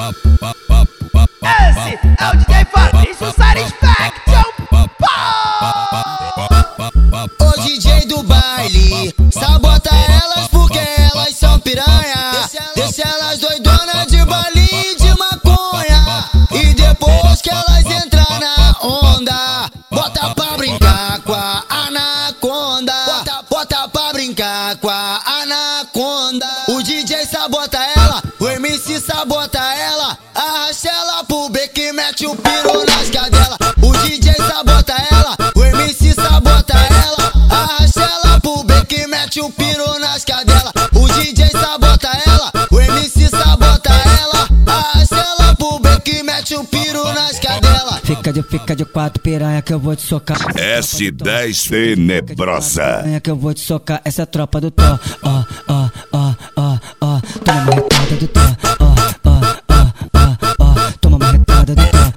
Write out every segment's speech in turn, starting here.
Esse é o DJ Fabrício Satisfaction. O DJ do baile sabota elas porque elas são piranha. Deixa elas doidonas de baile de maconha. E depois que elas entrar na onda, bota pra brincar com a anaconda. Bota pra brincar com a anaconda. O DJ sabota ela, o MC sabota ela. Arrasta ela pro beco e mete o piro nas cadelas. O DJ sabota ela, o MC sabota ela. Arrasta ela pro beco e mete o piro nas cadelas. O DJ sabota ela, o MC sabota ela. Arrasta ela pro beco e mete o piro nas cadelas. Fica de quatro piranha que eu vou te socar. S10 Tenebrosa. Que eu vou te socar, essa é a tropa do Thor. Toma uma retada do Thor. Toma uma retada do Thor.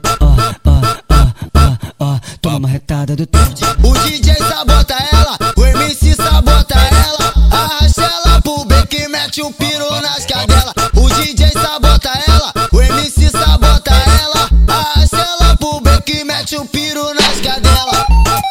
Toma uma retada do Thor. O DJ sabota ela, o MC sabota ela. Arrasta ela pro beco e mete o piro nas cadelas. O DJ sabota ela, o MC sabota ela. Arrasta ela pro beco e mete o piro nas cadelas.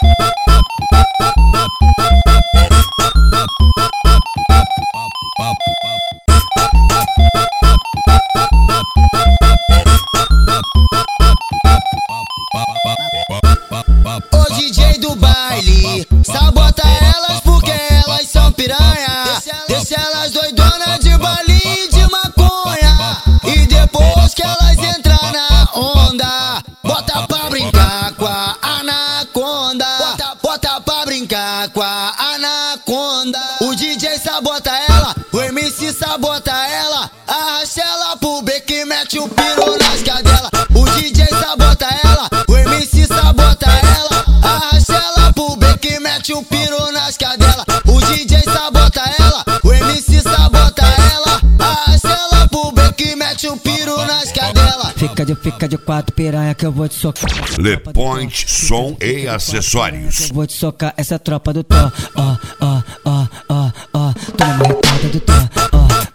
O DJ do baile sabota elas porque elas são piranha. Deixa elas doidonas de baile de maconha. E depois que elas entrar na onda, bota pra brincar com a anaconda. Bota pra brincar com a anaconda. O DJ sabota ela, o MC sabota ela. Arrasta ela pro beco e mete o piro nas cadelas. O DJ sabota ela, o MC sabota ela. Arrasta ela pro beco e mete o piro nas cadelas. O DJ sabota ela, o MC sabota ela. Arrasta ela pro beco e mete o piro nas cadelas. Fica de quatro piranha que eu vou te socar. Le Point Som e Acessórios. Eu vou te socar, essa é a tropa do Thor. Toma uma retada do Thor.